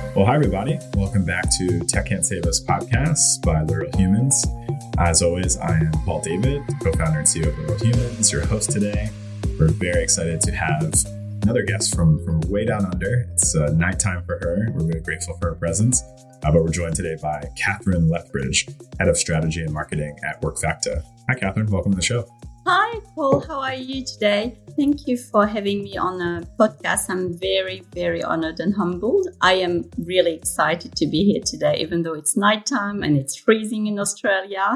Well, hi, everybody. Welcome back to Tech Can't Save Us podcast by Literal Humans. As always, I am Paul David, co-founder and CEO of Literal Humans, your host today. We're very excited to have another guest from way down under. It's nighttime for her. We're really grateful for her presence. But we're joined today by Catherine Lethbridge, Head of Strategy and Marketing at WorkFactor. Hi, Catherine. Welcome to the show. Hi, Paul. How are you today? Thank you for having me on a podcast. I'm very, very honored and humbled. I am really excited to be here today, even though it's nighttime and it's freezing in Australia.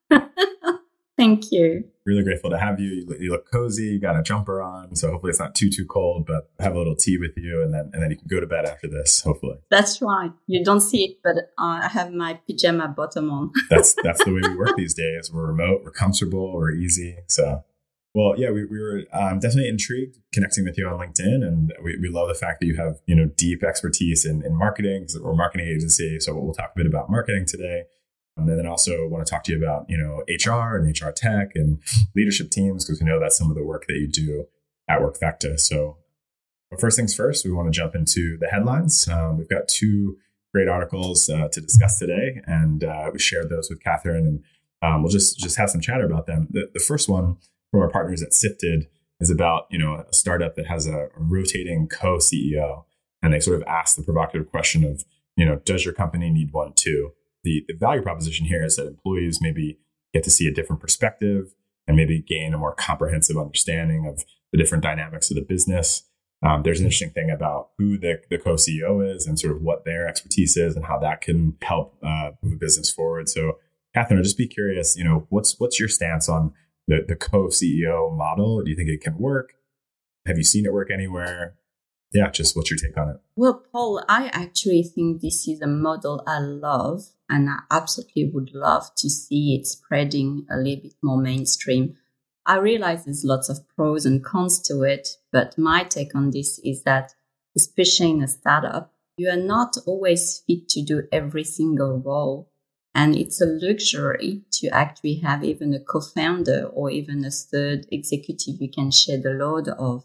Thank you. Really grateful to have you. You look cozy. You got a jumper on, so hopefully it's not too cold. But have a little tea with you, and then you can go to bed after this. Hopefully, that's right. You don't see it, but I have my pajama bottom on. That's the way we work these days. We're remote. We're comfortable. We're easy. So, well, yeah, we were definitely intrigued connecting with you on LinkedIn, and we love the fact that you have deep expertise in marketing. Because we're a marketing agency, so we'll talk a bit about marketing today. And then also want to talk to you about, HR and HR tech and leadership teams, because we know that's some of the work that you do at WorkFactor. So first things first, we want to jump into the headlines. We've got two great articles to discuss today, and we shared those with Catherine, and we'll just have some chatter about them. The first one from our partners at Sifted is about, a startup that has a rotating co-CEO, and they sort of ask the provocative question of, does your company need one too? The value proposition here is that employees maybe get to see a different perspective and maybe gain a more comprehensive understanding of the different dynamics of the business. There's an interesting thing about who the co-CEO is and sort of what their expertise is and how that can help move a business forward. So, Catherine, I'd just be curious, what's your stance on the co-CEO model? Do you think it can work? Have you seen it work anywhere? Yeah, just what's your take on it? Well, Paul, I actually think this is a model I love, and I absolutely would love to see it spreading a little bit more mainstream. I realize there's lots of pros and cons to it, but my take on this is that, especially in a startup, you are not always fit to do every single role. And it's a luxury to actually have even a co-founder or even a third executive you can share the load of.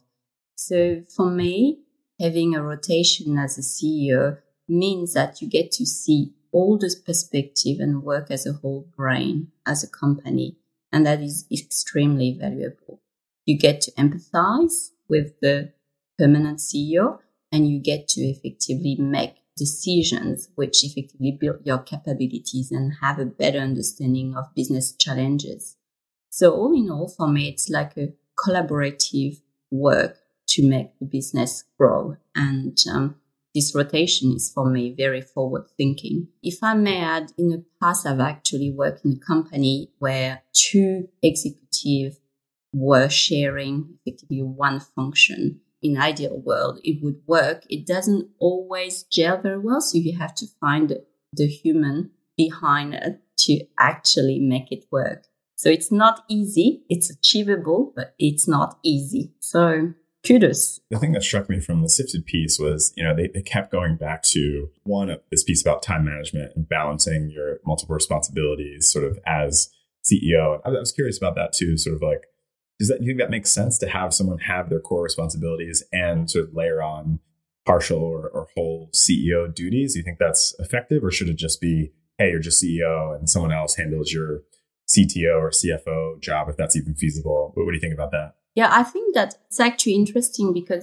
So for me, having a rotation as a CEO means that you get to see all this perspective and work as a whole brain as a company. And that is extremely valuable. You get to empathize with the permanent CEO, and you get to effectively make decisions which effectively build your capabilities and have a better understanding of business challenges. So all in all, for me, it's like a collaborative work to make the business grow. And this rotation is, for me, very forward thinking. If I may add, in the past, I've actually worked in a company where two executives were sharing effectively one function. In ideal world, it would work. It doesn't always gel very well. So you have to find the human behind it to actually make it work. So it's not easy. It's achievable, but it's not easy. So kudos. The thing that struck me from the Sifted piece was, they kept going back to this piece about time management and balancing your multiple responsibilities sort of as CEO. I was curious about that too, sort of like, do you think that makes sense to have someone have their core responsibilities and sort of layer on partial or whole CEO duties? Do you think that's effective, or should it just be, hey, you're just CEO and someone else handles your CTO or CFO job, if that's even feasible? What do you think about that? Yeah, I think that it's actually interesting because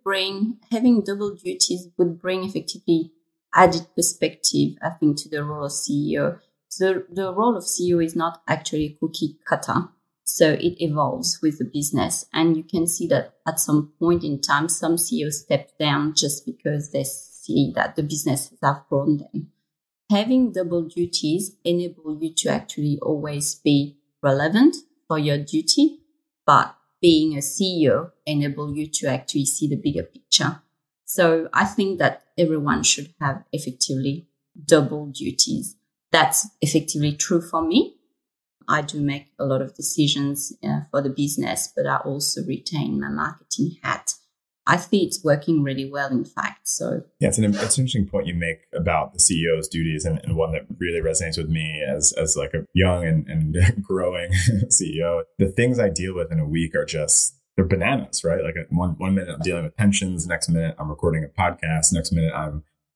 having double duties would bring effectively added perspective, I think, to the role of CEO. So the role of CEO is not actually a cookie cutter. So it evolves with the business. And you can see that at some point in time, some CEOs step down just because they see that the business has outgrown them. Having double duties enable you to actually always be relevant for your duty, but being a CEO enable you to actually see the bigger picture. So I think that everyone should have effectively double duties. That's effectively true for me. I do make a lot of decisions for the business, but I also retain my marketing hat. I think it's working really well, in fact. So yeah, it's an interesting point you make about the CEO's duties, and one that really resonates with me as like a young and growing CEO. The things I deal with in a week are they're bananas, right? Like one minute I'm dealing with pensions, next minute I'm recording a podcast, next minute I'm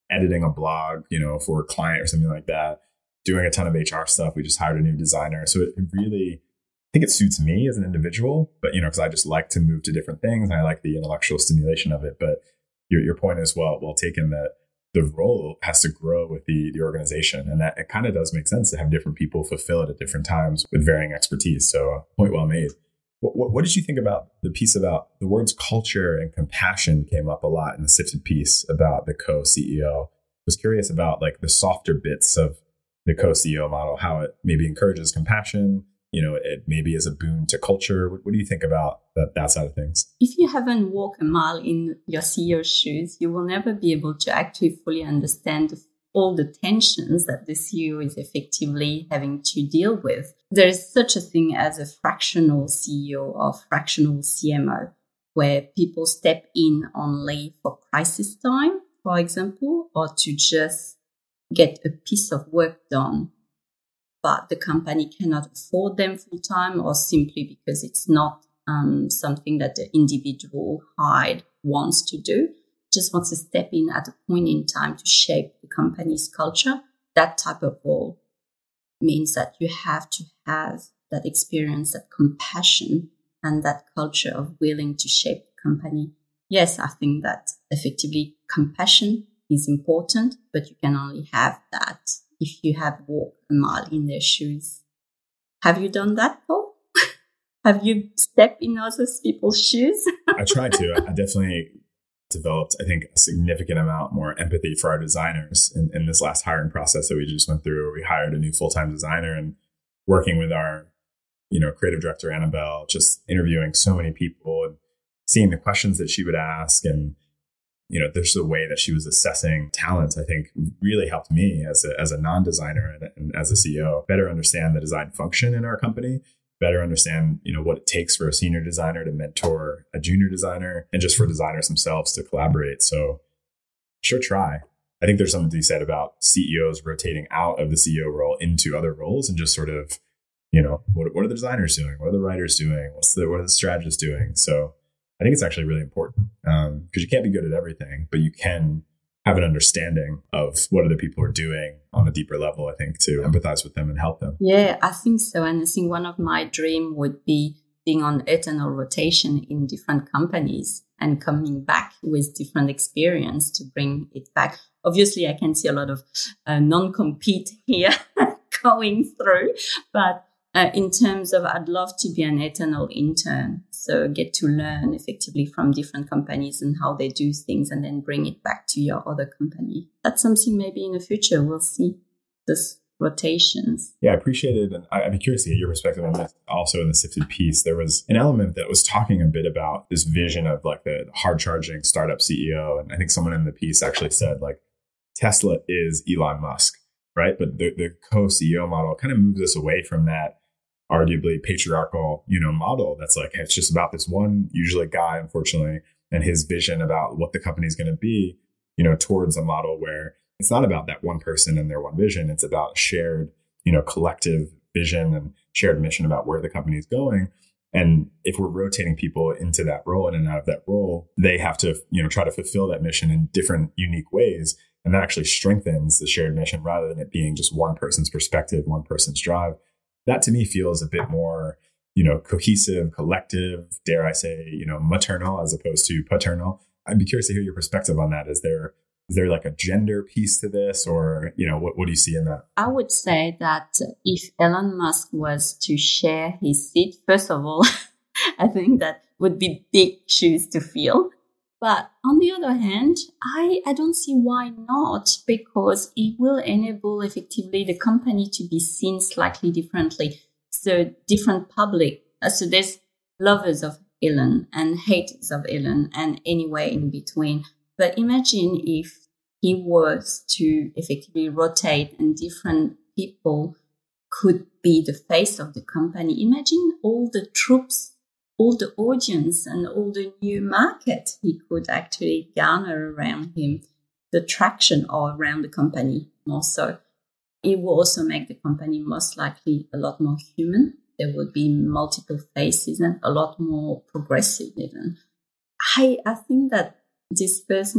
editing a blog, for a client or something like that, doing a ton of HR stuff. We just hired a new designer. So it really, I think it suits me as an individual, but, because I just like to move to different things and I like the intellectual stimulation of it. But your point is well taken, that the role has to grow with the organization, and that it kind of does make sense to have different people fulfill it at different times with varying expertise. So point well made. What did you think about the piece about the words culture and compassion came up a lot in the Sifted piece about the co-CEO? I was curious about like the softer bits of the co-CEO model, how it maybe encourages compassion, it maybe is a boon to culture. What do you think about that side of things? If you haven't walked a mile in your CEO's shoes, you will never be able to actually fully understand all the tensions that the CEO is effectively having to deal with. There is such a thing as a fractional CEO or fractional CMO, where people step in only for crisis time, for example, or to just get a piece of work done, but the company cannot afford them full time, or simply because it's not something that the individual hired wants to do, just wants to step in at a point in time to shape the company's culture. That type of role means that you have to have that experience, that compassion, and that culture of willing to shape the company. Yes, I think that effectively compassion is important, but you can only have that if you have walked a mile in their shoes. Have you done that, Paul? Have you stepped in other people's shoes? I try to. I definitely developed, I think, a significant amount more empathy for our designers in this last hiring process that we just went through. We hired a new full-time designer, and working with our, creative director, Annabelle, just interviewing so many people and seeing the questions that she would ask, and there's the way that she was assessing talent, I think really helped me as a non-designer and as a CEO better understand the design function in our company, better understand, what it takes for a senior designer to mentor a junior designer, and just for designers themselves to collaborate. So sure try. I think there's something to be said about CEOs rotating out of the CEO role into other roles and just sort of, what are the designers doing? What are the writers doing? What are the strategists doing? So I think it's actually really important because you can't be good at everything, but you can have an understanding of what other people are doing on a deeper level, I think, to empathize with them and help them. Yeah, I think so. And I think one of my dreams would be being on eternal rotation in different companies and coming back with different experience to bring it back. Obviously, I can see a lot of non-compete here going through, but in terms of, I'd love to be an eternal intern. So get to learn effectively from different companies and how they do things, and then bring it back to your other company. That's something maybe in the future we'll see, this rotations. Yeah, I appreciate it. And I'd be curious to get your perspective on this. Also in the Sifted piece, there was an element that was talking a bit about this vision of like the hard charging startup CEO. And I think someone in the piece actually said like Tesla is Elon Musk, right? But the co-CEO model kind of moves us away from that arguably patriarchal, model that's like, it's just about this one, usually guy, unfortunately, and his vision about what the company is going to be, towards a model where it's not about that one person and their one vision. It's about shared, collective vision and shared mission about where the company is going. And if we're rotating people into that role, in and out of that role, they have to, try to fulfill that mission in different, unique ways. And that actually strengthens the shared mission rather than it being just one person's perspective, one person's drive. That to me feels a bit more, cohesive, collective, dare I say, maternal as opposed to paternal. I'd be curious to hear your perspective on that. Is there like a gender piece to this, or, what do you see in that? I would say that if Elon Musk was to share his seat, first of all, I think that would be big shoes to fill. But on the other hand, I don't see why not, because it will enable effectively the company to be seen slightly differently. So different public. So there's lovers of Elon and haters of Elon and anywhere in between. But imagine if he was to effectively rotate and different people could be the face of the company. Imagine all the troops, all the audience and all the new market he could actually garner around him, the traction all around the company more so. It will also make the company most likely a lot more human. There will be multiple faces and a lot more progressive even. I think that this person that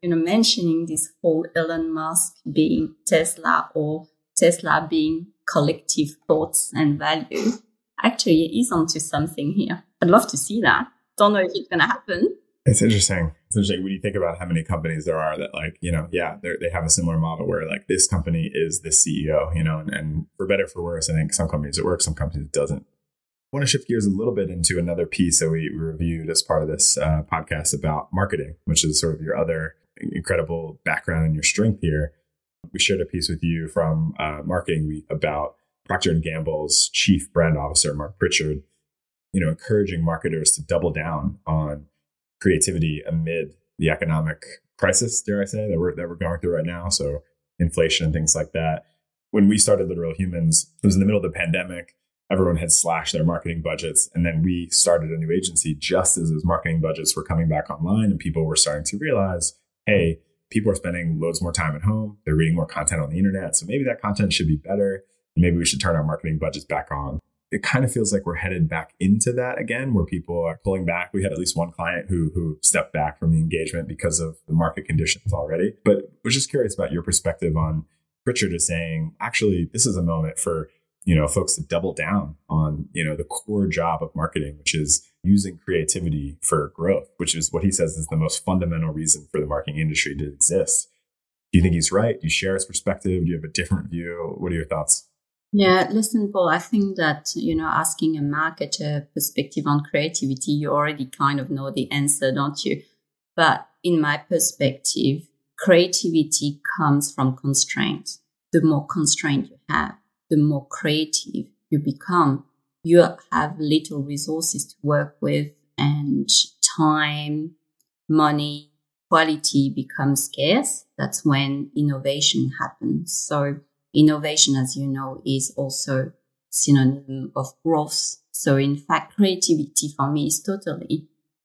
mentioning this whole Elon Musk being Tesla or Tesla being collective thoughts and value, actually is onto something here. I'd love to see that. Don't know if it's going to happen. It's interesting. It's interesting when you think about how many companies there are that they have a similar model where like this company is the CEO, and for better or for worse, I think some companies it works, some companies it doesn't. I want to shift gears a little bit into another piece that we reviewed as part of this podcast about marketing, which is sort of your other incredible background and your strength here. We shared a piece with you from Marketing Week about Procter & Gamble's chief brand officer, Mark Pritchard, encouraging marketers to double down on creativity amid the economic crisis, dare I say, that we're going through right now. So inflation and things like that. When we started Literal Humans, it was in the middle of the pandemic. Everyone had slashed their marketing budgets. And then we started a new agency just as those marketing budgets were coming back online and people were starting to realize, hey, people are spending loads more time at home. They're reading more content on the internet. So maybe that content should be better. And maybe we should turn our marketing budgets back on. It kind of feels like we're headed back into that again, where people are pulling back. We had at least one client who stepped back from the engagement because of the market conditions already. But was just curious about your perspective on Pritchard is saying, actually, this is a moment for folks to double down on, the core job of marketing, which is using creativity for growth, which is what he says is the most fundamental reason for the marketing industry to exist. Do you think he's right? Do you share his perspective? Do you have a different view? What are your thoughts? Yeah, listen, Paul, I think that, asking a marketer perspective on creativity, you already kind of know the answer, don't you? But in my perspective, creativity comes from constraints. The more constraint you have, the more creative you become. You have little resources to work with, and time, money, quality becomes scarce. That's when innovation happens. So innovation, as you know, is also synonym of growth. So in fact, creativity for me is totally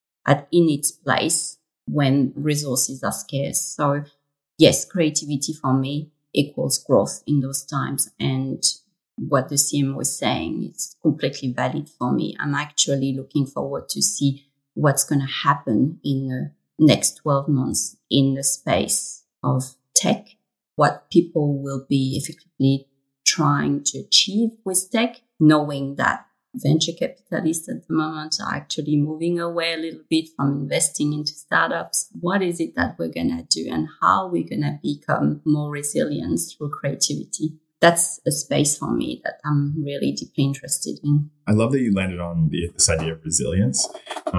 in its place when resources are scarce. So yes, creativity for me equals growth in those times. And what the CM was saying is completely valid for me. I'm actually looking forward to see what's going to happen in the next 12 months in the space of tech, what people will be effectively trying to achieve with tech, knowing that venture capitalists at the moment are actually moving away a little bit from investing into startups. What is it that we're going to do and how we're going to become more resilient through creativity? That's a space for me that I'm really deeply interested in. I love that you landed on this idea of resilience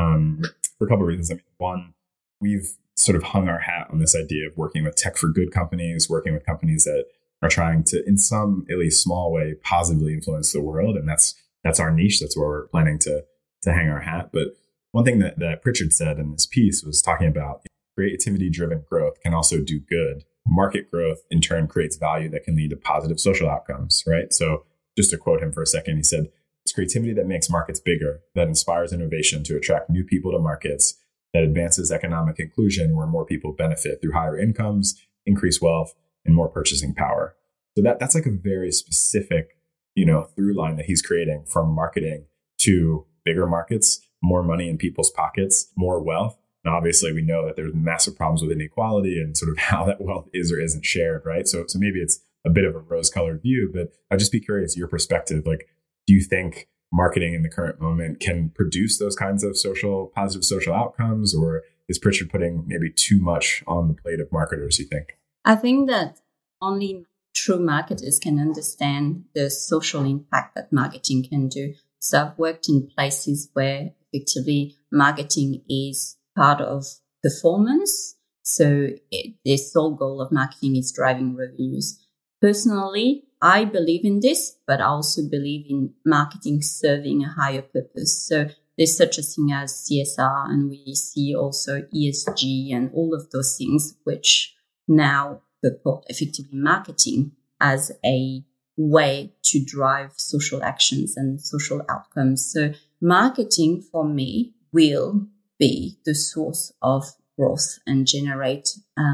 for a couple of reasons. I mean, one, we've sort of hung our hat on this idea of working with tech for good companies, working with companies that are trying to, in some at least small way, positively influence the world. And that's our niche. That's where we're planning to hang our hat. But one thing that Pritchard said in this piece was talking about creativity-driven growth can also do good. Market growth, in turn, creates value that can lead to positive social outcomes, right? So just to quote him for a second, he said, it's creativity that makes markets bigger, that inspires innovation to attract new people to markets, that advances economic inclusion where more people benefit through higher incomes, increased wealth, and more purchasing power. So that's like a very specific, through line that he's creating from marketing to bigger markets, more money in people's pockets, more wealth. And obviously we know that there's massive problems with inequality and sort of how that wealth is or isn't shared, right? So maybe it's a bit of a rose-colored view, but I'd just be curious, your perspective, like, do you think marketing in the current moment can produce those kinds of positive social outcomes, or is Pritchard putting maybe too much on the plate of marketers, you think? I think that only true marketers can understand the social impact that marketing can do. So I've worked in places where effectively marketing is part of performance. So the sole goal of marketing is driving revenues. Personally, I believe in this, but I also believe in marketing serving a higher purpose. So there's such a thing as CSR, and we see also ESG and all of those things, which now purport effectively marketing as a way to drive social actions and social outcomes. So marketing for me will be the source of growth and generate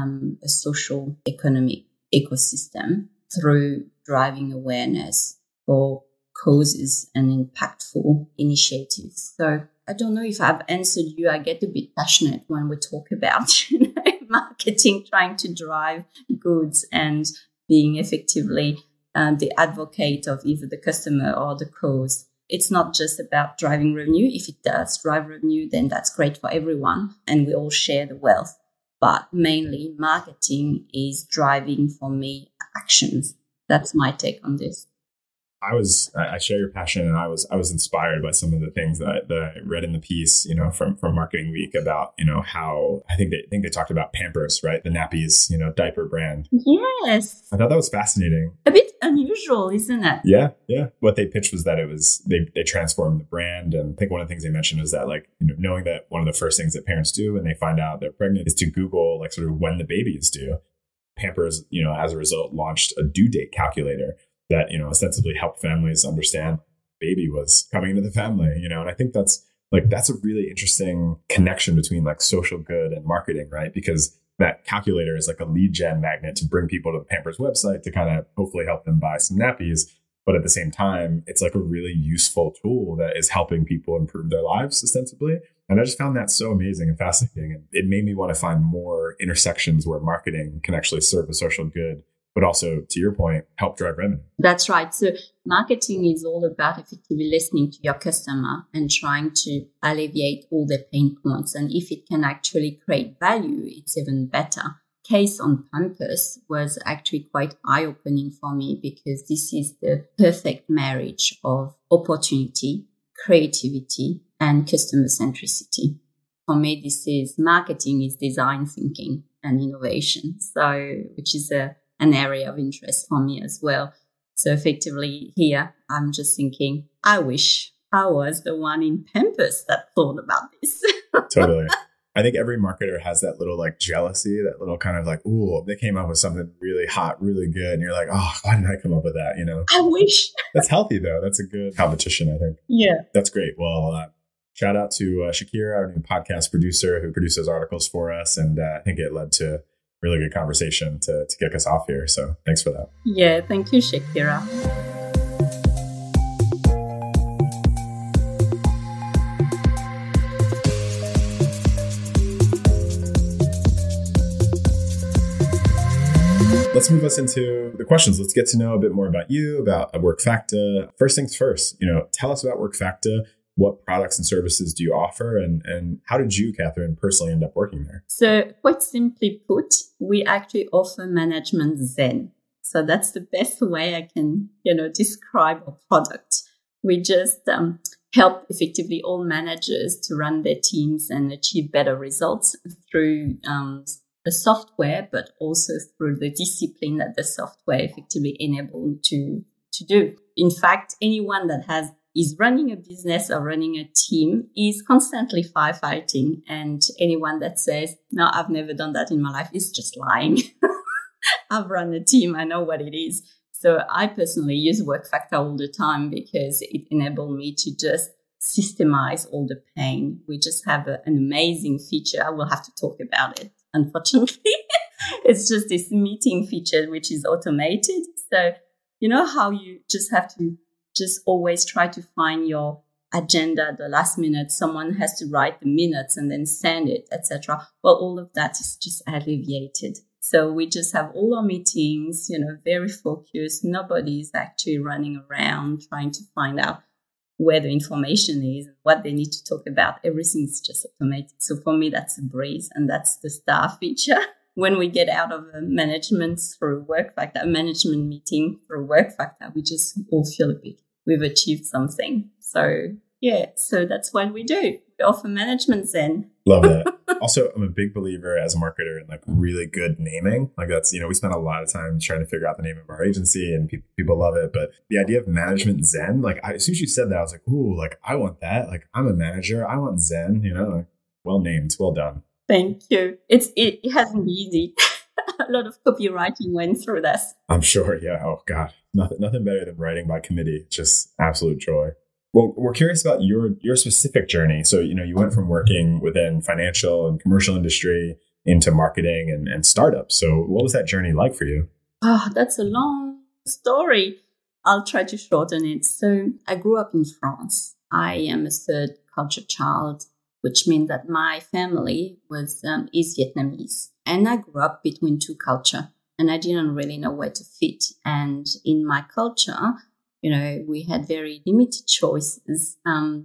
a social economic ecosystem through driving awareness for causes and impactful initiatives. So I don't know if I've answered you. I get a bit passionate when we talk about marketing, trying to drive goods and being effectively the advocate of either the customer or the cause. It's not just about driving revenue. If it does drive revenue, then that's great for everyone and we all share the wealth. But mainly marketing is driving, for me, actions. That's my take on this. I share your passion, and I was inspired by some of the things that I read in the piece, from Marketing Week about, how I think they talked about Pampers, right? The nappies, diaper brand. Yes. I thought that was fascinating. A bit unusual, isn't it? Yeah. Yeah. What they pitched was that they transformed the brand. And I think one of the things they mentioned was that, like, knowing that one of the first things that parents do when they find out they're pregnant is to Google, like, sort of when the baby is due. Pampers, as a result, launched a due date calculator that, ostensibly helped families understand baby was coming into the family, and I think that's a really interesting connection between, like, social good and marketing, right? Because that calculator is like a lead gen magnet to bring people to the Pampers website to kind of hopefully help them buy some nappies. But at the same time, it's like a really useful tool that is helping people improve their lives ostensibly. And I just found that so amazing and fascinating. And it made me want to find more intersections where marketing can actually serve a social good, but also, to your point, help drive revenue. That's right. So marketing is all about effectively listening to your customer and trying to alleviate all their pain points. And if it can actually create value, it's even better. Case on Pampers was actually quite eye-opening for me because this is the perfect marriage of opportunity, creativity, and customer centricity. For me, this is marketing is design thinking and innovation. So, which is an area of interest for me as well. So effectively here, I'm just thinking, I wish I was the one in Pampers that thought about this. Totally. I think every marketer has that little, like, jealousy, that little kind of like, ooh, they came up with something really hot, really good. And you're like, oh, why didn't I come up with that? I wish. That's healthy, though. That's a good competition, I think. Yeah. That's great. Well, shout out to Shakira, our new podcast producer who produces articles for us. And I think it led to a really good conversation to kick us off here. So thanks for that. Yeah. Thank you, Shakira. Let's move us into the questions. Let's get to know a bit more about you, about WorkFacta. First things first, tell us about WorkFacta. What products and services do you offer? And how did you, Catherine, personally end up working there? So quite simply put, we actually offer management zen. So that's the best way I can, describe our product. We just help effectively all managers to run their teams and achieve better results through the software, but also through the discipline that the software effectively enables to do. In fact, anyone that is running a business or running a team is constantly firefighting. And anyone that says, no, I've never done that in my life is just lying. I've run a team. I know what it is. So I personally use WorkFacta all the time because it enabled me to just systemize all the pain. We just have an amazing feature. I will have to talk about it. Unfortunately, it's just this meeting feature, which is automated. So, how you just have to just always try to find your agenda at the last minute. Someone has to write the minutes and then send it, etc. Well, all of that is just alleviated. So we just have all our meetings, very focused. Nobody's actually running around trying to find out where the information is, what they need to talk about. Everything's just automated. So for me, that's a breeze, and that's the star feature. When we get out of a management through WorkFacta, a management meeting through WorkFacta, we just all feel a bit we've achieved something. So yeah, so that's what we do. We offer management zen. Love it. Also, I'm a big believer as a marketer in, like, really good naming. Like, that's, we spend a lot of time trying to figure out the name of our agency, and people love it. But the idea of management zen, like, as soon as you said that, I was like, ooh, like, I want that. Like, I'm a manager. I want zen, like, well named. Well done. Thank you. It hasn't been easy. A lot of copywriting went through this. I'm sure. Yeah. Oh God, nothing better than writing by committee. Just absolute joy. Well, we're curious about your specific journey. So, you went from working within financial and commercial industry into marketing and startups. So what was that journey like for you? Oh, that's a long story. I'll try to shorten it. So I grew up in France. I am a third culture child, which means that my family is Vietnamese. And I grew up between two cultures and I didn't really know where to fit. And in my culture, we had very limited choices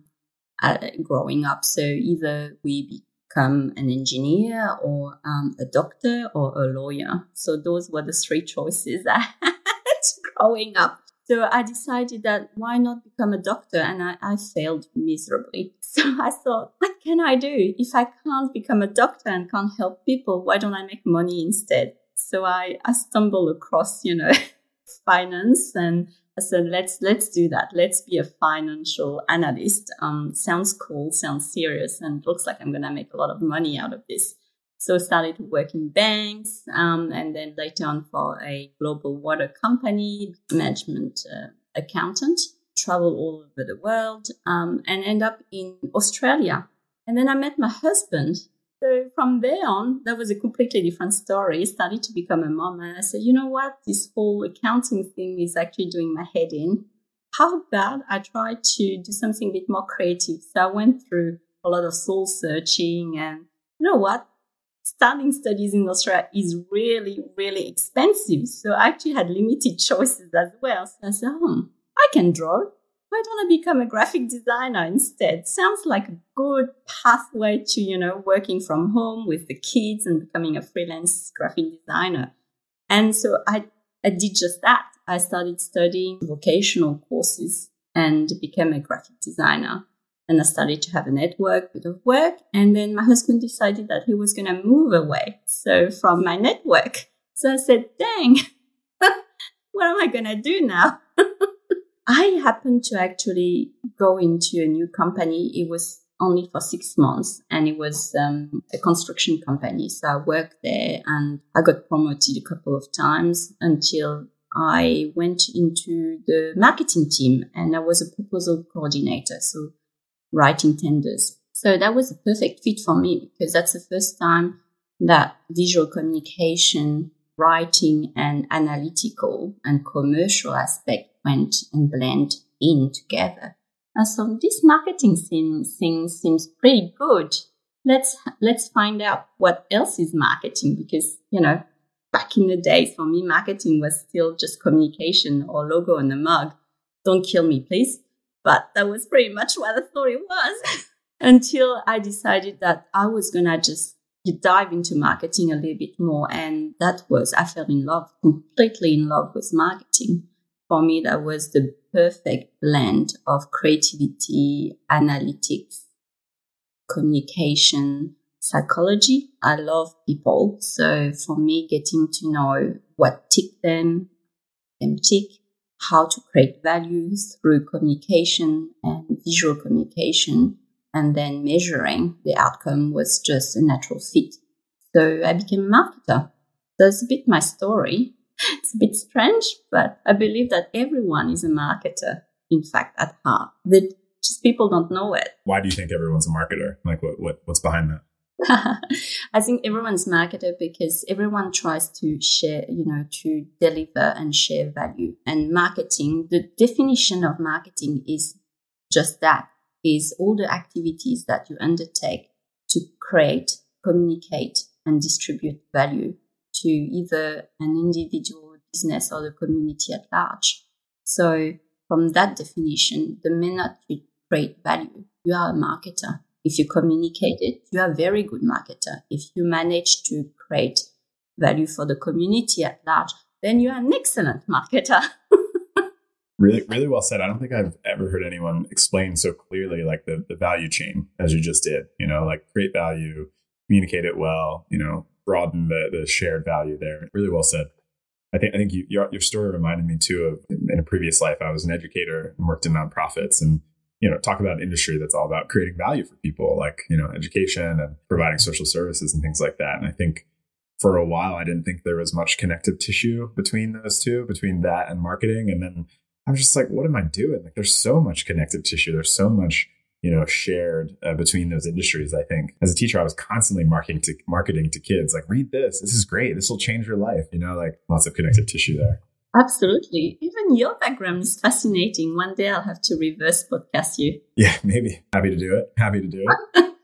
growing up. So either we become an engineer or a doctor or a lawyer. So those were the three choices I had growing up. So I decided that why not become a doctor? And I failed miserably. So I thought, what can I do? If I can't become a doctor and can't help people, why don't I make money instead? So I stumbled across, finance, and I said, let's do that. Let's be a financial analyst. Sounds cool, sounds serious, and looks like I'm going to make a lot of money out of this. So I started to work in banks, and then later on for a global water company, management accountant, travel all over the world, and end up in Australia. And then I met my husband. So from there on, that was a completely different story. I started to become a mom, and I said, you know what? This whole accounting thing is actually doing my head in. How about I try to do something a bit more creative? So I went through a lot of soul searching, and you know what? Starting studies in Australia is really, really expensive. So I actually had limited choices as well. So I said, I can draw. Why don't I become a graphic designer instead? Sounds like a good pathway to, working from home with the kids and becoming a freelance graphic designer. And so I did just that. I started studying vocational courses and became a graphic designer. And I started to have a network, bit of work. And then my husband decided that he was going to move away. So from my network. So I said, dang, what am I going to do now? I happened to actually go into a new company. It was only for 6 months and it was a construction company. So I worked there and I got promoted a couple of times until I went into the marketing team and I was a proposal coordinator. So writing tenders. So that was a perfect fit for me because that's the first time that visual communication, writing and analytical and commercial aspect went and blend in together. And so this marketing thing seems pretty good. Let's find out what else is marketing because, back in the days for me, marketing was still just communication or logo on the mug. Don't kill me, please. But that was pretty much what I thought it was until I decided that I was going to just dive into marketing a little bit more. And I fell in love, completely in love with marketing. For me, that was the perfect blend of creativity, analytics, communication, psychology. I love people. So for me, getting to know what tick them tick, how to create value through communication and visual communication, and then measuring the outcome was just a natural fit. So I became a marketer. That's a bit my story. It's a bit strange, but I believe that everyone is a marketer, in fact, at heart. Just people don't know it. Why do you think everyone's a marketer? Like what's behind that? I think everyone's a marketer because everyone tries to share, to deliver and share value. And marketing, the definition of marketing is just that, is all the activities that you undertake to create, communicate, and distribute value to either an individual, business, or the community at large. So from that definition, the minute you create value, you are a marketer. If you communicate it, you are a very good marketer. If you manage to create value for the community at large, then you are an excellent marketer. Really, really well said. I don't think I've ever heard anyone explain so clearly like the value chain as you just did, like create value, communicate it well, broaden the shared value there. Really well said. I think your story reminded me too of in a previous life, I was an educator and worked in nonprofits and talk about an industry that's all about creating value for people, like, education and providing social services and things like that. And I think for a while, I didn't think there was much connective tissue between those two, between that and marketing. And then I was just like, what am I doing? Like, there's so much connective tissue. There's so much, shared between those industries. I think as a teacher, I was constantly marketing to kids, like, read this. This is great. This will change your life. Like lots of connective tissue there. Absolutely. Even your background is fascinating. One day I'll have to reverse podcast you. Yeah, maybe. Happy to do it.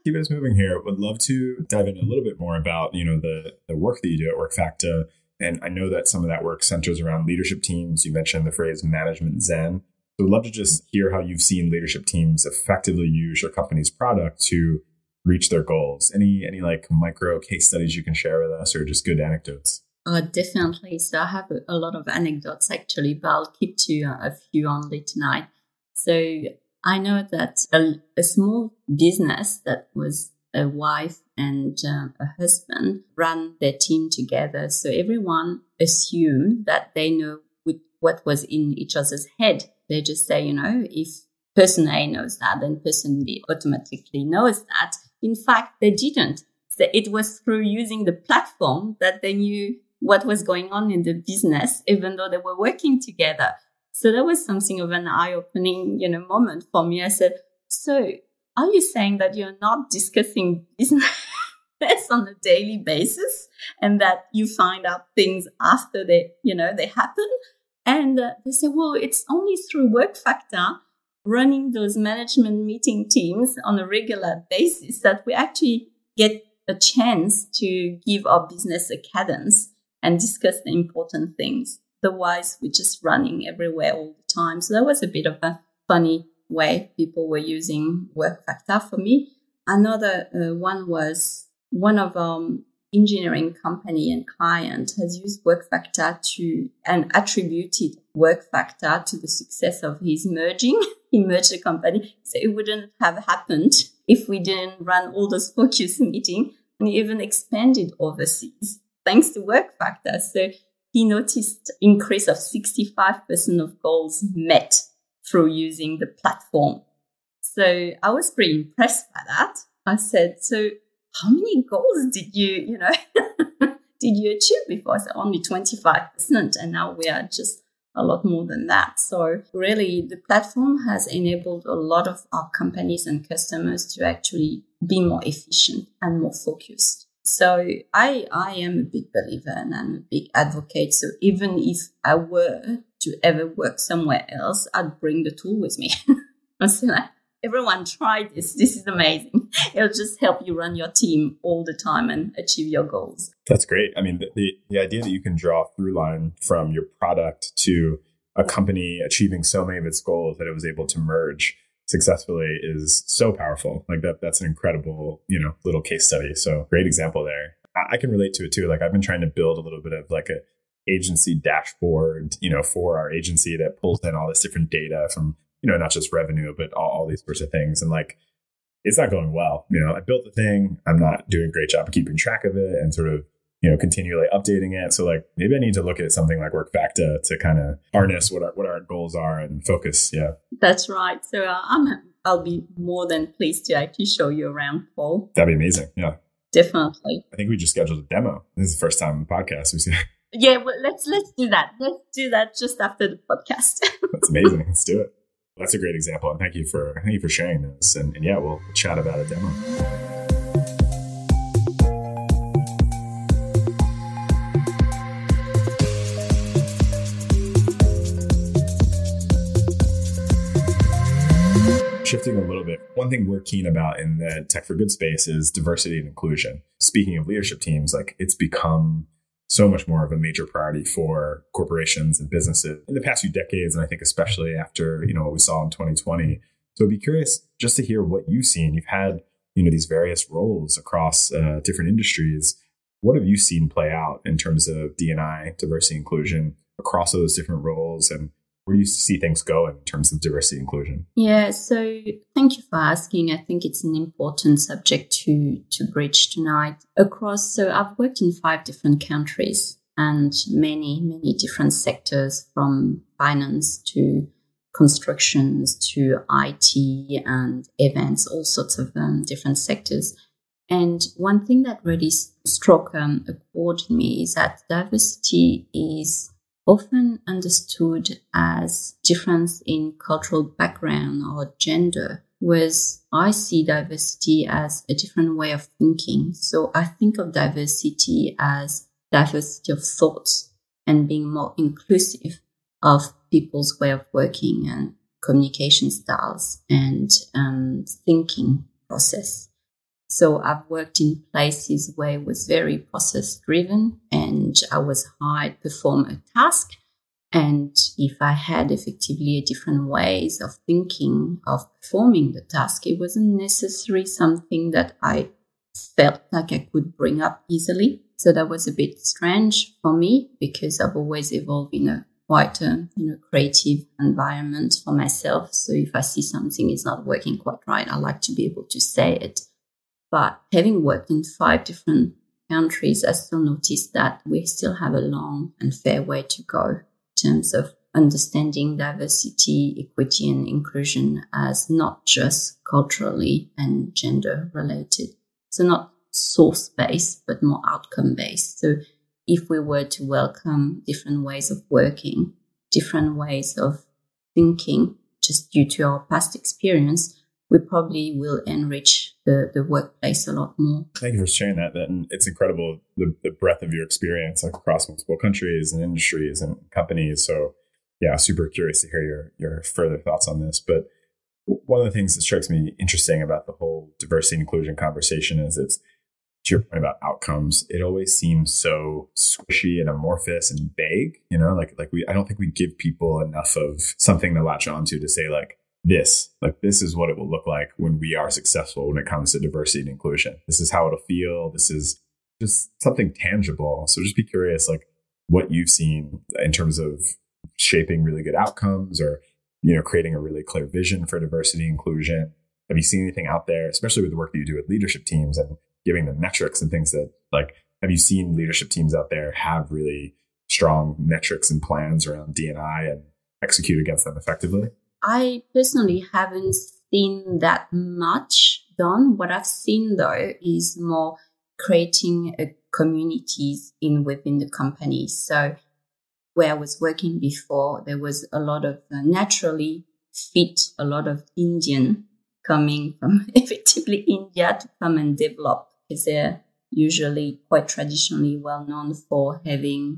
keep us moving here. Would love to dive in a little bit more about, the work that you do at WorkFacta. And I know that some of that work centers around leadership teams. You mentioned the phrase management zen. So I'd love to just hear how you've seen leadership teams effectively use your company's product to reach their goals. Any like micro case studies you can share with us, or just good anecdotes? Definitely. So I have a lot of anecdotes actually, but I'll keep to a few only tonight. So I know that a small business that was a wife and a husband ran their team together. So everyone assumed that they know what was in each other's head. They just say, if person A knows that, then person B automatically knows that. In fact, they didn't. So it was through using the platform that they knew what was going on in the business, even though they were working together. So that was something of an eye-opening, moment for me. I said, so are you saying that you're not discussing business on a daily basis and that you find out things after they happen? And they say, well, it's only through WorkFacta running those management meeting teams on a regular basis that we actually get a chance to give our business a cadence and discuss the important things. Otherwise, we're just running everywhere all the time. So that was a bit of a funny way people were using WorkFacta for me. Another one was one of our engineering company and client has used WorkFacta and attributed WorkFacta to the success of his merging. He merged the company. So it wouldn't have happened if we didn't run all those focus meetings, and even expanded overseas thanks to WorkFacta. So he noticed increase of 65% of goals met through using the platform. So I was pretty impressed by that. I said, so how many goals did you achieve before? I said only 25%, and now we are just a lot more than that. So really, the platform has enabled a lot of our companies and customers to actually be more efficient and more focused. So I am a big believer and I'm a big advocate. So even if I were to ever work somewhere else, I'd bring the tool with me. I say, like, everyone try this. This is amazing. It'll just help you run your team all the time and achieve your goals. That's great. I mean, the idea that you can draw a through line from your product to a company achieving so many of its goals that it was able to merge successfully is so powerful. Like that's an incredible, little case study. So great example there. I can relate to it too. Like I've been trying to build a little bit of like a agency dashboard, for our agency that pulls in all this different data from, not just revenue, but all these sorts of things. And like, it's not going well. I built the thing. I'm not doing a great job of keeping track of it and sort of, continually updating it. So like maybe I need to look at something like WorkFacta to kind of harness what our goals are and focus. Yeah, that's right. So I'll be more than pleased to actually show you around, Paul. That'd be amazing. Yeah, definitely. I think we just scheduled a demo. This is the first time on the podcast we see. Yeah, well, let's do that. Let's do that just after the podcast. That's amazing. Let's do it. That's a great example, and thank you for sharing this. And yeah, we'll chat about a demo. Shifting a little bit, one thing we're keen about in the Tech for Good space is diversity and inclusion. Speaking of leadership teams, like it's become so much more of a major priority for corporations and businesses in the past few decades. And I think especially after, what we saw in 2020. So I'd be curious just to hear what you've seen. You've had, these various roles across different industries. What have you seen play out in terms of D&I, diversity inclusion, across those different roles? And where do you see things going in terms of diversity inclusion? Yeah, so thank you for asking. I think it's an important subject to bridge tonight. So I've worked in 5 different countries and many, many different sectors, from finance to constructions to IT and events, all sorts of different sectors. And one thing that really struck a chord in me is that diversity is often understood as difference in cultural background or gender, whereas I see diversity as a different way of thinking. So I think of diversity as diversity of thoughts and being more inclusive of people's way of working and communication styles and thinking process. So I've worked in places where it was very process driven and I was hired to perform a task. And if I had effectively a different ways of thinking of performing the task, it wasn't necessarily something that I felt like I could bring up easily. So that was a bit strange for me because I've always evolved in a quite a creative environment for myself. So if I see something is not working quite right, I like to be able to say it. But having worked in 5 different countries, I still noticed that we still have a long and fair way to go in terms of understanding diversity, equity, and inclusion as not just culturally and gender related. So not source-based, but more outcome-based. So if we were to welcome different ways of working, different ways of thinking, just due to our past experience, we probably will enrich the workplace a lot more. Thank you for sharing that. And it's incredible, the breadth of your experience across multiple countries and industries and companies. So yeah, super curious to hear your further thoughts on this. But one of the things that strikes me interesting about the whole diversity and inclusion conversation is it's, to your point about outcomes, it always seems so squishy and amorphous and vague, I don't think we give people enough of something to latch onto to say this is what it will look like when we are successful when it comes to diversity and inclusion. This is how it'll feel. This is just something tangible. So just be curious, what you've seen in terms of shaping really good outcomes or, creating a really clear vision for diversity and inclusion. Have you seen anything out there, especially with the work that you do with leadership teams and giving them metrics and things that have you seen leadership teams out there have really strong metrics and plans around D&I and execute against them effectively? I personally haven't seen that much done. What I've seen though is more creating communities within the company. So where I was working before, there was a lot of naturally fit, a lot of Indian coming from effectively India to come and develop, because they're usually quite traditionally well known for having,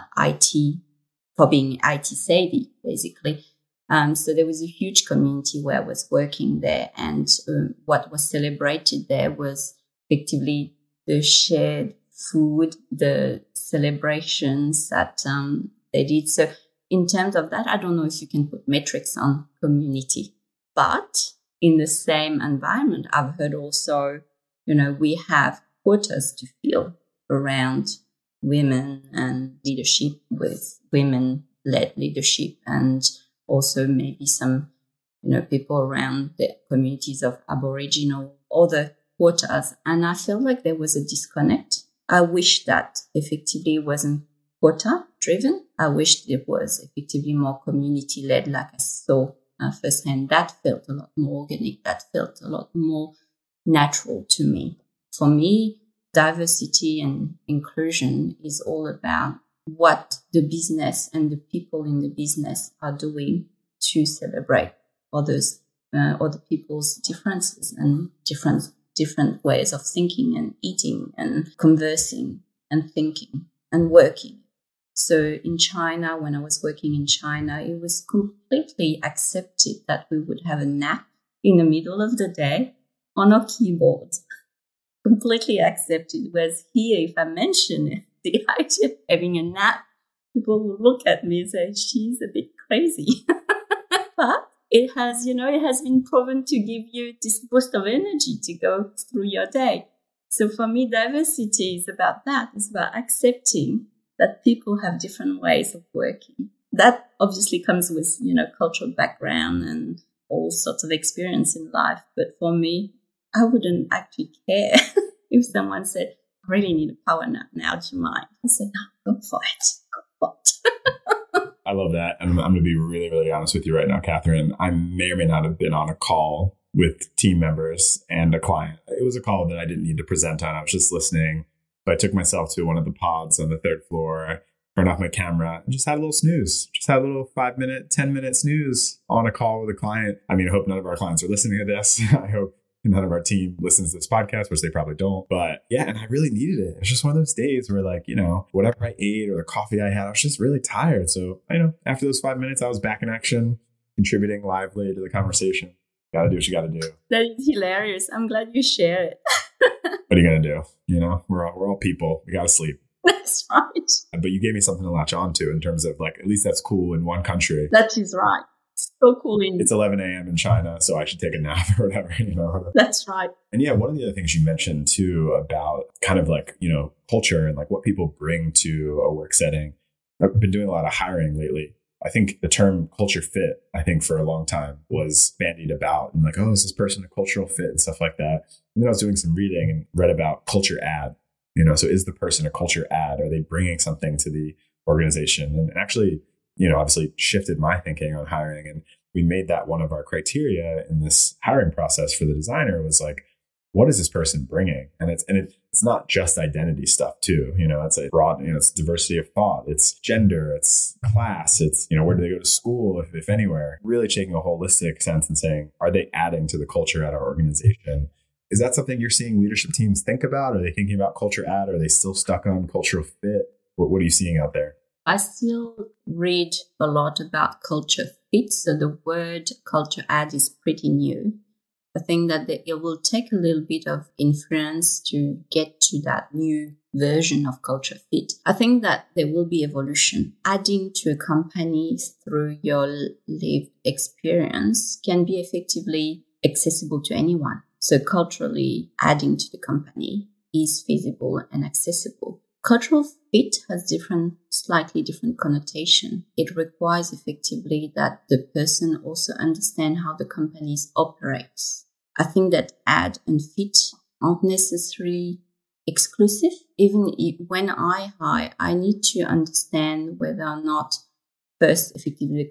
IT, for being IT savvy, basically. So there was a huge community where I was working there, and what was celebrated there was effectively the shared food, the celebrations that they did. So in terms of that, I don't know if you can put metrics on community, but in the same environment, I've heard also, we have quotas to fill around women and leadership, with women-led leadership, and also maybe some, people around the communities of Aboriginal, other quotas. And I felt like there was a disconnect. I wish that effectively wasn't quota driven. I wish it was effectively more community-led, like I saw firsthand. That felt a lot more organic. That felt a lot more natural to me. For me, diversity and inclusion is all about what the business and the people in the business are doing to celebrate other people's differences and different ways of thinking and eating and conversing and thinking and working. So in China, when I was working in China, it was completely accepted that we would have a nap in the middle of the day on our keyboard. Completely accepted. Whereas here, if I mention the idea of having a nap, people will look at me and say, she's a bit crazy. But it has been proven to give you this boost of energy to go through your day. So for me, diversity is about that. It's about accepting that people have different ways of working. That obviously comes with, cultural background and all sorts of experience in life. But for me, I wouldn't actually care if someone said, I really need a power nap now, do you mind? I said, no, go for it. Go for it. I love that. And I'm going to be really, really honest with you right now, Catherine. I may or may not have been on a call with team members and a client. It was a call that I didn't need to present on. I was just listening. But I took myself to one of the pods on the 3rd floor, turned off my camera, and just had a little snooze. Just had a little 5-minute, 10-minute snooze on a call with a client. I mean, I hope none of our clients are listening to this. I hope none of our team listens to this podcast, which they probably don't. But yeah, and I really needed it. It's just one of those days where whatever I ate or the coffee I had, I was just really tired. So, after those 5 minutes, I was back in action, contributing lively to the conversation. Got to do what you got to do. That is hilarious. I'm glad you share it. What are you going to do? You know, we're all people. We got to sleep. That's right. But you gave me something to latch on to in terms of like, at least that's cool in one country. That is right. So cool. It's 11 a.m. in China, so I should take a nap or whatever, you know. That's right. And yeah, one of the other things you mentioned too about kind of like, you know, culture and like what people bring to a work setting. I've been doing a lot of hiring lately. I think the term culture fit, I think for a long time was bandied about and like, oh, is this person a cultural fit and stuff like that. And then I was doing some reading and read about culture add, you know, so is the person a culture add? Are they bringing something to the organization? And actually, you know, obviously shifted my thinking on hiring. And we made that one of our criteria in this hiring process for the designer was like, what is this person bringing? And it's not just identity stuff too. You know, it's a broad, you know, it's diversity of thought, it's gender, it's class, it's, you know, where do they go to school, if anywhere, really taking a holistic sense and saying, are they adding to the culture at our organization? Is that something you're seeing leadership teams think about? Are they thinking about culture add? Are they still stuck on cultural fit? What are you seeing out there? I still read a lot about culture fit. So the word culture add is pretty new. I think that it will take a little bit of influence to get to that new version of culture fit. I think that there will be evolution. Adding to a company through your lived experience can be effectively accessible to anyone. So culturally adding to the company is feasible and accessible. Cultural fit has slightly different connotation. It requires effectively that the person also understand how the company operates. I think that add and fit aren't necessarily exclusive. Even when I hire, I need to understand whether or not first effectively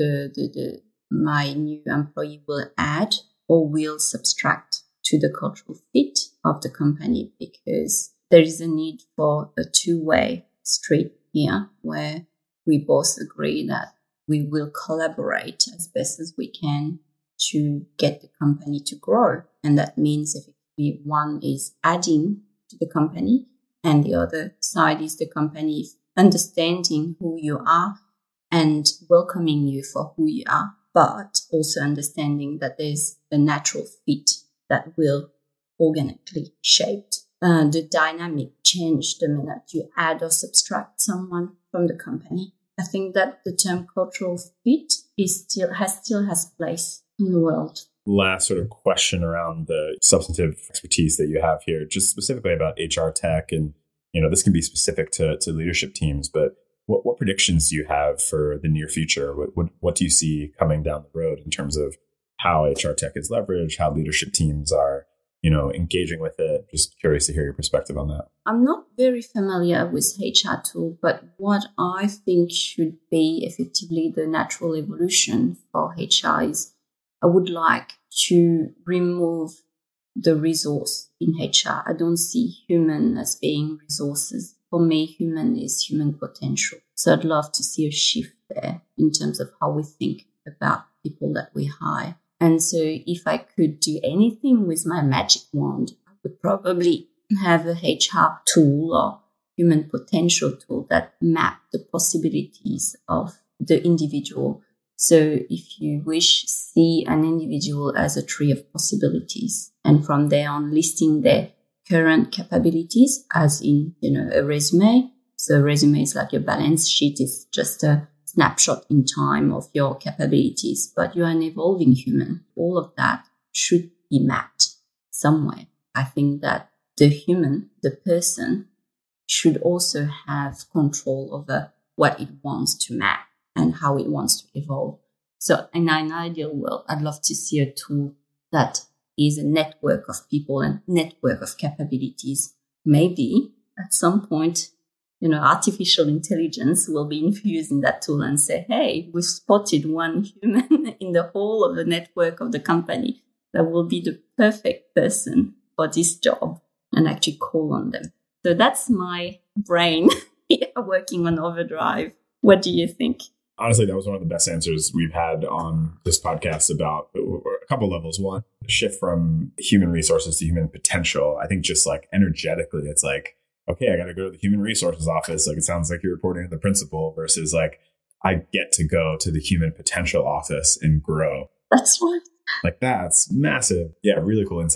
my new employee will add or will subtract to the cultural fit of the company, because there is a need for a two-way street here where we both agree that we will collaborate as best as we can to get the company to grow. And that means if one is adding to the company and the other side is the company understanding who you are and welcoming you for who you are, but also understanding that there's a natural fit that will organically shaped. The dynamic change the minute you add or subtract someone from the company. I think that the term cultural fit still has place in the world. Last sort of question around the substantive expertise that you have here, just specifically about HR tech, and you know this can be specific to leadership teams, but what predictions do you have for the near future? What do you see coming down the road in terms of how HR tech is leveraged, how leadership teams are, you know, engaging with it? Just curious to hear your perspective on that. I'm not very familiar with HR tool, but what I think should be effectively the natural evolution for HR is I would like to remove the resource in HR. I don't see human as being resources. For me, human is human potential. So I'd love to see a shift there in terms of how we think about people that we hire. And so if I could do anything with my magic wand, I would probably have a HR tool or human potential tool that map the possibilities of the individual. So if you wish, see an individual as a tree of possibilities. And from there on, listing their current capabilities as in, you know, a resume. So a resume is like your balance sheet. It's just a snapshot in time of your capabilities, but you're an evolving human. All of that should be mapped somewhere. I think that the human, the person, should also have control over what it wants to map and how it wants to evolve. So in an ideal world, I'd love to see a tool that is a network of people and network of capabilities. Maybe at some point, you know, artificial intelligence will be infused in that tool and say, hey, we've spotted one human in the whole of the network of the company that will be the perfect person for this job, and actually call on them. So that's my brain working on overdrive. What do you think? Honestly, that was one of the best answers we've had on this podcast about a couple levels. One, the shift from human resources to human potential. I think just like energetically, it's like, okay, I got to go to the human resources office. Like it sounds like you're reporting to the principal versus like I get to go to the human potential office and grow. That's right. Like that's massive. Yeah, really cool insight.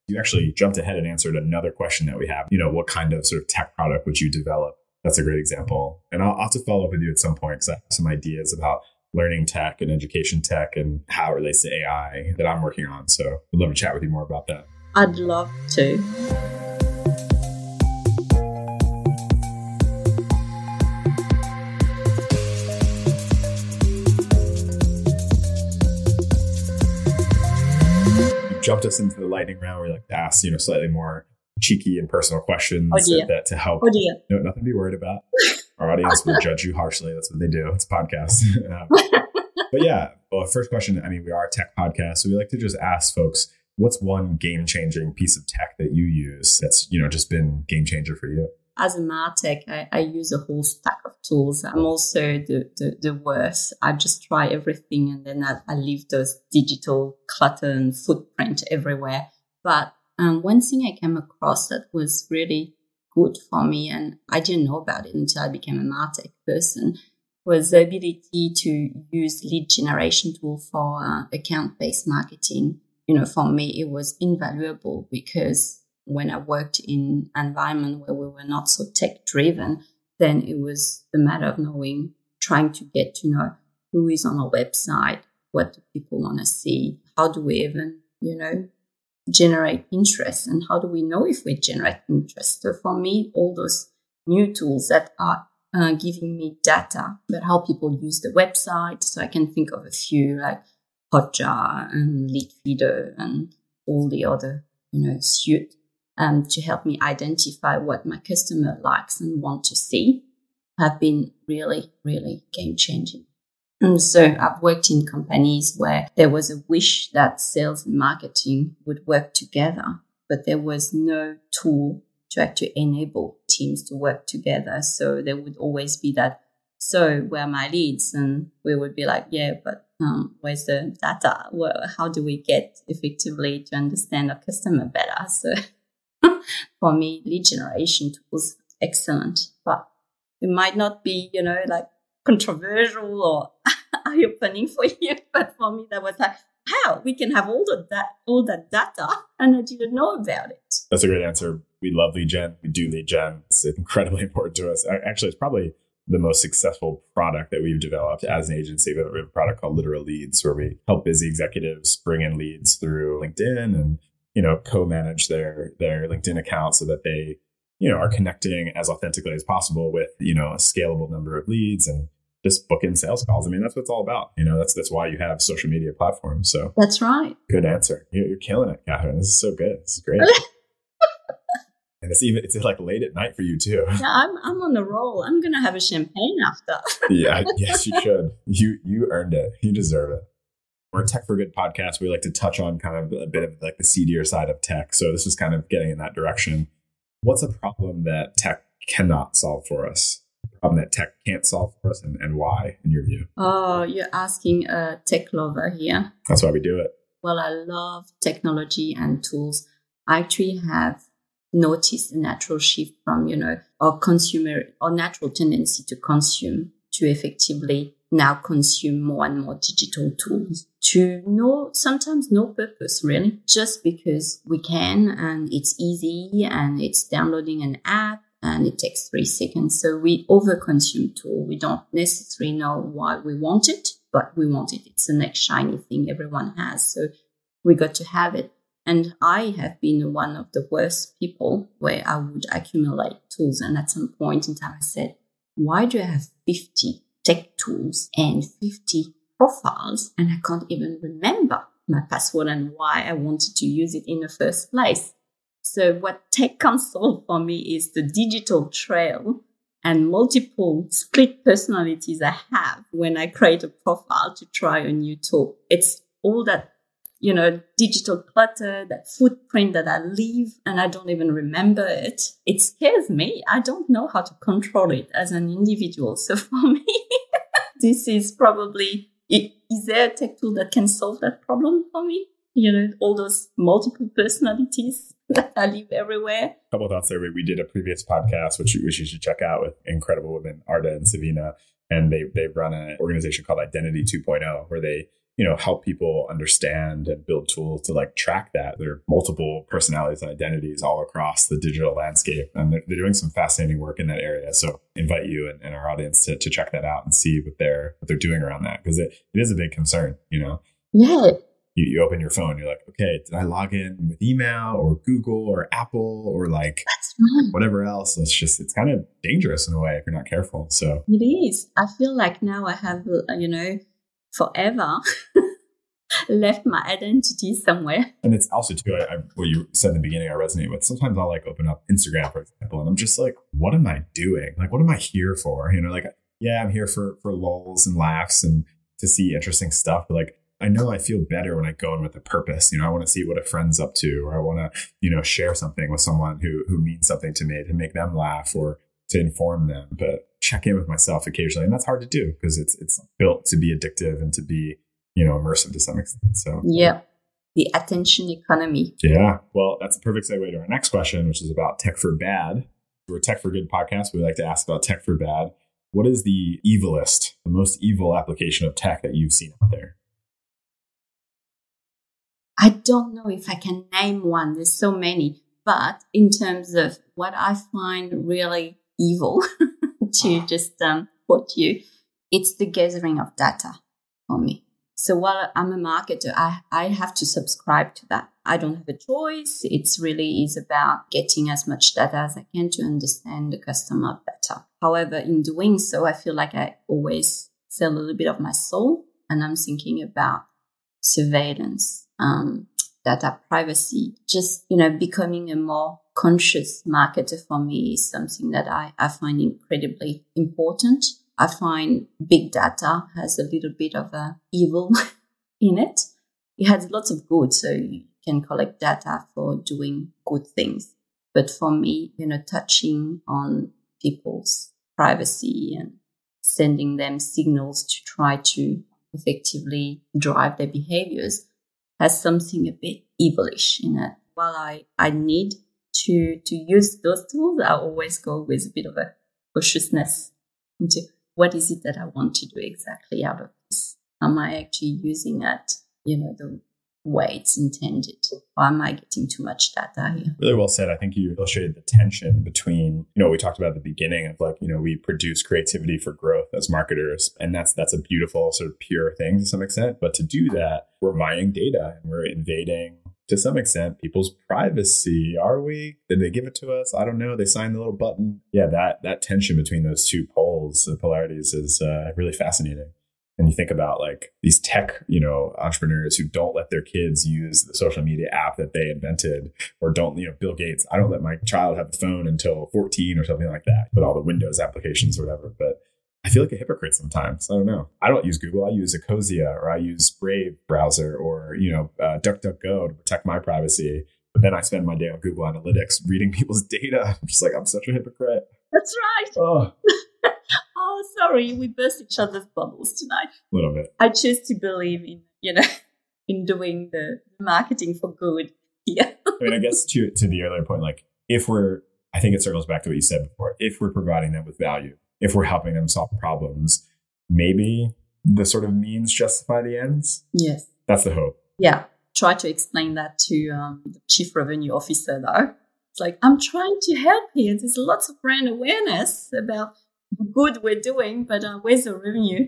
You actually jumped ahead and answered another question that we have. What kind of sort of tech product would you develop? That's a great example. And I'll have to follow up with you at some point because I have some ideas about learning tech and education tech and how it relates to AI that I'm working on. So I'd love to chat with you more about that. I'd love to. Jumped us into the lightning round. We like to ask, slightly more cheeky and personal questions that to help. No, nothing to be worried about. Our audience will judge you harshly. That's what they do. It's a podcast. But yeah, well, first question. We are a tech podcast, so we like to just ask folks, what's one game-changing piece of tech that you use that's just been game changer for you? As a martech, I use a whole stack of tools. I'm also the worst. I just try everything and then I leave those digital clutter and footprint everywhere. But one thing I came across that was really good for me, and I didn't know about it until I became a martech person, was the ability to use lead generation tool for account-based marketing. For me, it was invaluable because when I worked in an environment where we were not so tech driven, then it was a matter of trying to get to know who is on our website, what do people want to see, how do we even, generate interest, and how do we know if we generate interest. So for me, all those new tools that are giving me data about how people use the website. So I can think of a few like Hotjar and Leadfeeder and all the other, suite. To help me identify what my customer likes and want to see, have been really, really game-changing. And so I've worked in companies where there was a wish that sales and marketing would work together, but there was no tool to actually enable teams to work together. So there would always be that, so where are my leads? And we would be like, yeah, but where's the data? Well, how do we get effectively to understand our customer better? So for me, lead generation tools, excellent, but it might not be, like controversial or eye-opening for you. But for me, that was like, how we can have all that data, and I didn't know about it. That's a great answer. We love lead gen. We do lead gen. It's incredibly important to us. Actually, it's probably the most successful product that we've developed as an agency. We have a product called Literal Leads, where we help busy executives bring in leads through LinkedIn and co-manage their LinkedIn account so that they, are connecting as authentically as possible with, a scalable number of leads and just book in sales calls. That's what it's all about. That's why you have social media platforms. So that's right. Good answer. You're killing it, Catherine. This is so good. This is great. And it's like late at night for you too. Yeah, I'm on a roll. I'm going to have a champagne after. Yeah, yes, you should. You earned it. You deserve it. We're a Tech for Good podcast. We like to touch on kind of a bit of like the seedier side of tech. So this is kind of getting in that direction. What's a problem that tech cannot solve for us? A problem that tech can't solve for us, and why, in your view? Oh, you're asking a tech lover here. That's why we do it. Well, I love technology and tools. I actually have noticed a natural shift from, our natural tendency to consume to effectively now consume more and more digital tools to sometimes no purpose really, just because we can and it's easy and it's downloading an app and it takes 3 seconds. So we overconsume tool. We don't necessarily know why we want it, but we want it. It's the next shiny thing everyone has. So we got to have it. And I have been one of the worst people where I would accumulate tools. And at some point in time, I said, why do I have 50 tech tools and 50 profiles, and I can't even remember my password and why I wanted to use it in the first place? So what tech can solve for me is the digital trail and multiple split personalities I have when I create a profile to try a new tool. It's all that, digital clutter, that footprint that I leave and I don't even remember it. It scares me. I don't know how to control it as an individual. So for me, this is probably, is there a tech tool that can solve that problem for me? All those multiple personalities that I leave everywhere. A couple of thoughts there. We did a previous podcast, which you should check out, with incredible women, Arda and Savina. And they run an organization called Identity 2.0, where they help people understand and build tools to like track that. There are multiple personalities and identities all across the digital landscape, and they're doing some fascinating work in that area. So invite you and our audience to check that out and see what they're doing around that, because it is a big concern. Yeah. You open your phone, you're like, okay, did I log in with email or Google or Apple or like whatever else? It's kind of dangerous in a way if you're not careful. So it is. I feel like now I have, forever left my identity somewhere. And it's also too, what you said in the beginning, I resonate with. Sometimes I'll like open up Instagram, for example, and I'm just like, what am I doing? Like, what am I here for? I'm here for lulls and laughs and to see interesting stuff. But like, I know I feel better when I go in with a purpose. I want to see what a friend's up to, or I want to, share something with someone who means something to me, to make them laugh or to inform them, but check in with myself occasionally. And that's hard to do because it's built to be addictive and to be, immersive to some extent. So yeah, the attention economy. Yeah. Well, that's a perfect segue to our next question, which is about tech for bad. We're a Tech for Good podcast. We like to ask about tech for bad. What is the most evil application of tech that you've seen out there? I don't know if I can name one. There's so many. But in terms of what I find really evil, to just quote you, it's the gathering of data for me. So while I'm a marketer, I have to subscribe to that. I don't have a choice. It's really is about getting as much data as I can to understand the customer better. However, in doing so, I feel like I always sell a little bit of my soul, and I'm thinking about surveillance, data privacy, just, becoming a more conscious marketer for me is something that I find incredibly important. I find big data has a little bit of evil in it. It has lots of good, so you can collect data for doing good things. But for me, touching on people's privacy and sending them signals to try to effectively drive their behaviors has something a bit evilish in it. While I need to use those tools, I always go with a bit of a cautiousness into what is it that I want to do exactly out of this? Am I actually using it, the way it's intended? Or am I getting too much data here? Really well said. I think you illustrated the tension between, we talked about at the beginning of like, we produce creativity for growth as marketers. And that's a beautiful sort of pure thing to some extent. But to do that, we're mining data and we're invading to some extent people's privacy. Are we? Did they give it to us? I don't know. They signed the little button. Yeah, that tension between those two poles, the polarities, is really fascinating. And you think about like these tech, entrepreneurs who don't let their kids use the social media app that they invented, or don't, Bill Gates, I don't let my child have a phone until 14 or something like that, with all the Windows applications or whatever. But I feel like a hypocrite sometimes. I don't know. I don't use Google. I use Ecosia, or I use Brave browser, or, DuckDuckGo to protect my privacy. But then I spend my day on Google Analytics reading people's data. I'm just like, I'm such a hypocrite. That's right. Oh. Oh, sorry, we burst each other's bubbles tonight. A little bit. I choose to believe in, in doing the marketing for good. Yeah. I guess to the earlier point, like I think it circles back to what you said before. If we're providing them with value, if we're helping them solve problems, maybe the sort of means justify the ends. Yes. That's the hope. Yeah. Try to explain that to the chief revenue officer, though. It's like, I'm trying to help here. There's lots of brand awareness about the good we're doing, but where's the revenue?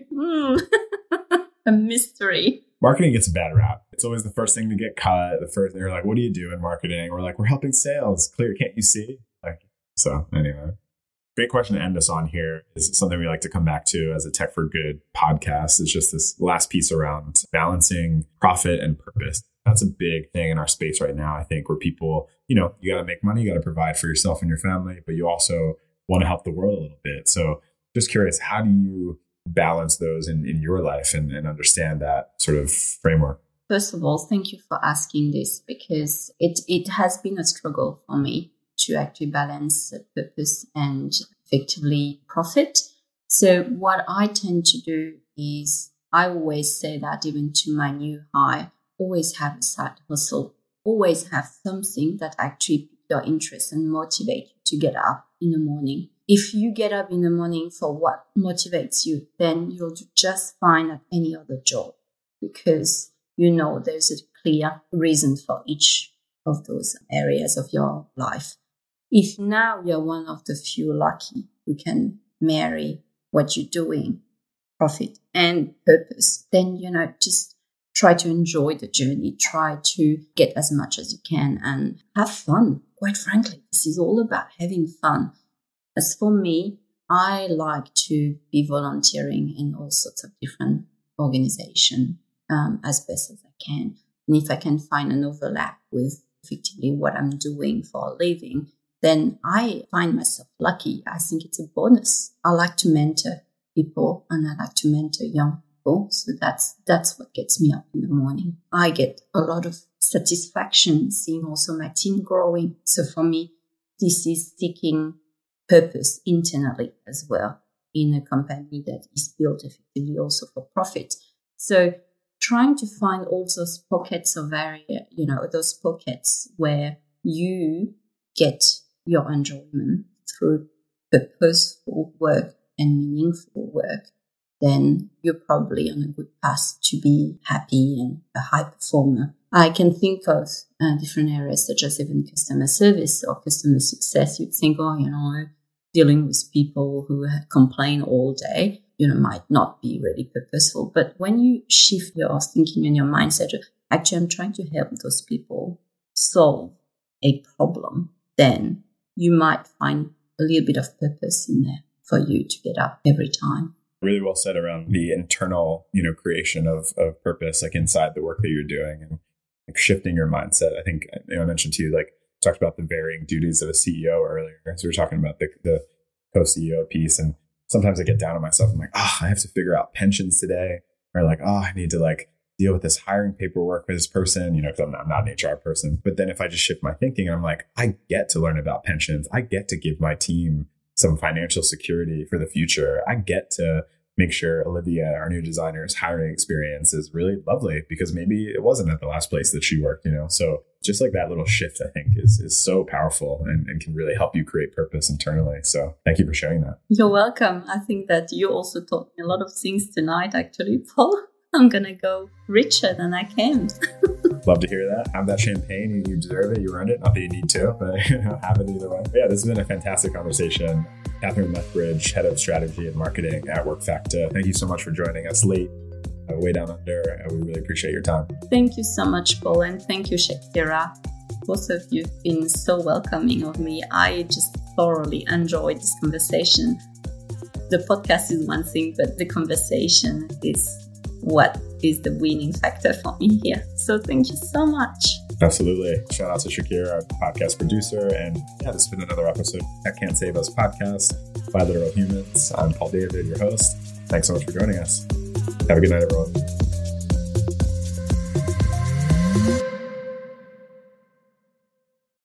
A mystery. Marketing gets a bad rap. It's always the first thing to get cut. They're like, what do you do in marketing? We're like, we're helping sales. Clear, can't you see? So anyway, great question to end us on here. Is something we like to come back to as a Tech for Good podcast. It's just this last piece around balancing profit and purpose. That's a big thing in our space right now, I think, where people, you got to make money, you got to provide for yourself and your family, but you also want to help the world a little bit. So just curious, how do you balance those in your life and understand that sort of framework? First of all, thank you for asking this, because it has been a struggle for me to actually balance purpose and effectively profit. So what I tend to do is I always say that even to my new hire, always have a side hustle, always have something that actually piques your interest and motivate you to get up in the morning. If you get up in the morning for what motivates you, then you'll do just fine at any other job. because you know there's a clear reason for each of those areas of your life. If now you're one of the few lucky who can marry what you're doing, profit and purpose, then, just try to enjoy the journey, try to get as much as you can and have fun. Quite frankly, this is all about having fun. As for me, I like to be volunteering in all sorts of different organizations as best as I can. And if I can find an overlap with effectively what I'm doing for a living, then I find myself lucky. I think it's a bonus. I like to mentor people and I like to mentor young people. So that's what gets me up in the morning. I get a lot of satisfaction seeing also my team growing. So for me, this is seeking purpose internally as well in a company that is built effectively also for profit. So trying to find all those pockets of area, those pockets where you get your enjoyment through purposeful work and meaningful work, then you're probably on a good path to be happy and a high performer. I can think of different areas such as even customer service or customer success. You'd think, dealing with people who complain all day, might not be really purposeful. But when you shift your thinking and your mindset, actually, I'm trying to help those people solve a problem, then you might find a little bit of purpose in there for you to get up every time. Really well said around the internal, creation of purpose, like inside the work that you're doing and like shifting your mindset. I think, I mentioned to you, talked about the varying duties of a CEO earlier. So we were talking about the co-CEO piece. And sometimes I get down on myself. I'm like, I have to figure out pensions today. Or I need to deal with this hiring paperwork for this person, because I'm not an HR person. But then if I just shift my thinking, I'm like, I get to learn about pensions. I get to give my team some financial security for the future. I get to make sure Olivia, our new designer's hiring experience is really lovely because maybe it wasn't at the last place that she worked, So just that little shift, I think is so powerful and can really help you create purpose internally. So thank you for sharing that. You're welcome. I think that you also taught me a lot of things tonight, actually, Paul. I'm going to go richer than I came. Love to hear that. Have that champagne. You deserve it. You earned it. Not that you need to, but have it either way. But yeah, this has been a fantastic conversation. Catherine Lethbridge, Head of Strategy and Marketing at WorkFactor. Thank you so much for joining us late, way down under. We really appreciate your time. Thank you so much, Paul. And thank you, Shakira. Both of you have been so welcoming of me. I just thoroughly enjoyed this conversation. The podcast is one thing, but the conversation is what is the winning factor for me here. So thank you so much. Absolutely. Shout out to Shakira, our podcast producer. And yeah, this has been another episode of Tech Can't Save Us podcast by Literal Humans. I'm Paul David, your host. Thanks so much for joining us. Have a good night, everyone.